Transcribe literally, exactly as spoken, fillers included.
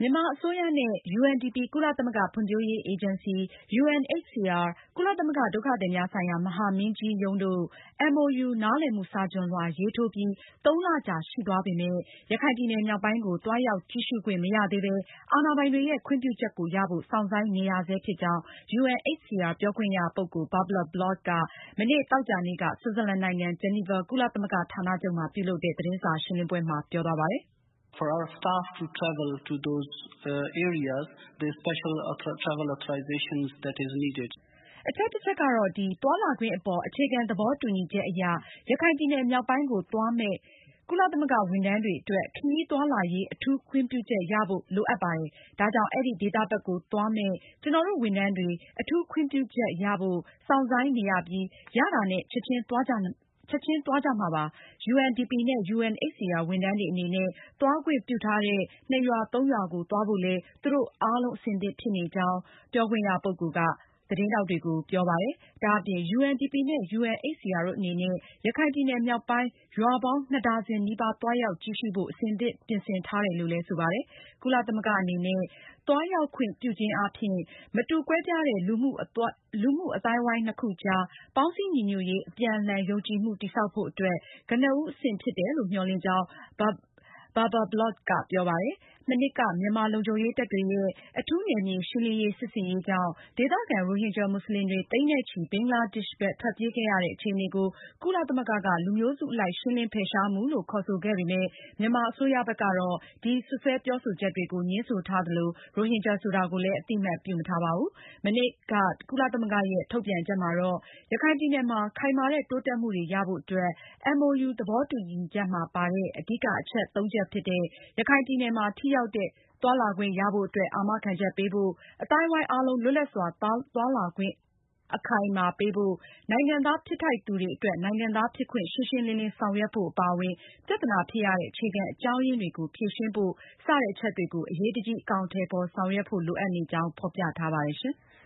မြန်မာအစိုးရနဲ့ ယူအန်ဒီပီ ကုလသမဂ္ဂဖွံ့ဖြိုးရေးအေဂျင်စီ၊ ယူအန်အိချ်စီအာ ကုလသမဂ္ဂဒုက္ခသည်များဆိုင်ရာ မဟာမင်းကြီးရုံးတို့ အမ်အိုယူ နားလည်မှုစာချွန်လွှာရေးထိုးပြီး သုံးလကြာရှိသွားပေမယ့် ရခိုင်ပြည်နယ်မြောက်ပိုင်းကို သွားရောက်ကြည့်ရှုခွင့်မရသေးပဲ အာဏာပိုင်တွေရဲ့ ခွင့်ပြုချက်ကိုရဖို့ စောင့်ဆိုင်းနေရဆဲဖြစ်ကြောင်း ယူအန်အိချ်စီအာ ပြောခွင့်ရပုဂ္ဂိုလ် Barbara Baloch က မနေ့ သောကြာနေ့က ဆွစ်ဇာလန်နိုင်ငံ ဂျီနီဗာ ကုလသမဂ္ဂဌာနချုပ်မှာ ပြုလုပ်တဲ့ သတင်းစာရှင်းလင်းပွဲမှာ ပြောသွားပါတယ်။ For our staff to travel to those uh, areas, the special travel authorization that is needed. အချက်တစ်ချက်ကတော့ ဒီသွားလာခွင့်အပေါ် အခြေခံသဘောတူညီချက်အရ ရခိုင်ပြည်နယ်မြောက်ပိုင်းကိုသွားမယ့် ကုလသမဂ္ဂဝန်ထမ်းတွေအတွက် ခရီးသွားလာရေး အထူးခွင့်ပြုချက်ရဖို့ လိုအပ်ပါတယ်။ ဒါကြောင့် အဲဒီဒေသဘက်ကိုသွားမယ့် ကျနော်တို့ဝန်ထမ်းတွေ အထူးခွင့်ပြုချက်ရဖို့ စောင့်ဆိုင်းနေရပြီး ရတာနဲ့ ချက်ချင်းသွားကြချက်ချင်းသွားကြမှာပါ။ ယူအန်ဒီပီနဲ့ ယူအန်အိချ်စီအာ ဝန်ထမ်းတွေအနေနဲ့ သွားခွင့်ပြုထားတဲ့ နှစ်ရွာသုံးရွာကို သွားဖို့လည်း သူတို့အားလုံးအဆင်သင့်ဖြစ်နေကြောင်း ပြောခွင့်ရပုဂ္ဂိုလ်က သတင်းထောက်တွေကို ပြောပါတယ်။ ဒါအပြင် ယူအန်ဒီပီနဲ့ ယူအန်အိချ်စီအာတို့အနေနဲ့ ရခိုင်ပြည်နယ်မြောက်ပိုင်း ရွာပေါင်းနှစ်ဒါဇင်နီးပါး သွားရောက်ကြည့်ရှုဖို့ အဆင်သင့်ပြင်ဆင်ထားတယ်လို့လည်း ဆိုပါတယ်။ ကုလသမဂ္ဂအနေနဲ့ သွားရောက်ခွင့်ပြုခြင်းအားဖြင့် မတူကွဲပြားတဲ့ လူမှုအသိုင်းအဝိုင်းနှစ်ခုကြား ပေါင်းစည်းညီညွတ်ရေး အပြန်အလှန်ယုံကြည်မှု တည်ဆောက်ဖို့အတွက် ကနဦးအဆင့်ဖြစ်တယ်လို့ မျှော်လင့်ကြောင်း Barbara Baloch ကပြောပါတယ်။ မနှစ်က မြန်မာလုံခြုံရေးတပ်တွေရဲ့ အထူးနယ်မြေရှင်းလင်းရေး စစ်ဆင်ရေးကြောင့် ဒေသခံ ရိုဟင်ဂျာမွတ်စလင်တွေ သိန်းနဲ့ချီ ဘင်္ဂလားဒေ့ရှ်ဘက် ထွက်ပြေးခဲ့ရတဲ့ အခြေအနေကို ကုလသမဂ္ဂက လူမျိုးစုအလိုက် ရှင်းလင်းဖယ်ရှားမှုလို့ ခေါ်ဆိုခဲ့ပေမယ့် မြန်မာအစိုးရဘက်ကတော့ ဒီစွပ်စွဲပြောဆိုချက်တွေကို ငြင်းဆိုထားသလို ရိုဟင်ဂျာဆိုတာကိုလည်း အသိအမှတ်ပြုမထားပါဘူး။ မနေ့က ကုလသမဂ္ဂရဲ့ ထုတ်ပြန်ချက်မှာတော့ ရခိုင်ပြည်နယ်မှာ ခိုင်မာတဲ့ တိုးတက်မှုတွေရဖို့အတွက် အမ်အိုယူ သဘောတူညီချက်မှာပါတဲ့ အဓိကအချက် သုံးချက်ဖြစ်တဲ့ ရခိုင်ပြည်နယ်မှာ ထိရောက်တဲ့ သွားလာခွင့်ရဖို့အတွက် အာမခံချက်ပေးဖို့၊ အသိုင်းအဝိုင်းအားလုံး လွတ်လပ်စွာသွားလာခွင့် အခိုင်အမာပေးဖို့၊ နိုင်ငံသားဖြစ်ထိုက်သူတွေအတွက် နိုင်ငံသားဖြစ်ခွင့် ရှင်းရှင်းလင်းလင်းဆောင်ရွက်ဖို့ အပါအဝင် ပြဿနာဖြစ်ရတဲ့ အခြေခံအကြောင်းရင်းတွေကို ဖြေရှင်းဖို့ စတဲ့အချက်တွေကို အရေးတကြီး အကောင်အထည်ဖော်ဆောင်ရွက်ဖို့ လိုအပ်နေကြောင်း ဖေါ်ပြထားပါတယ်ရှင်။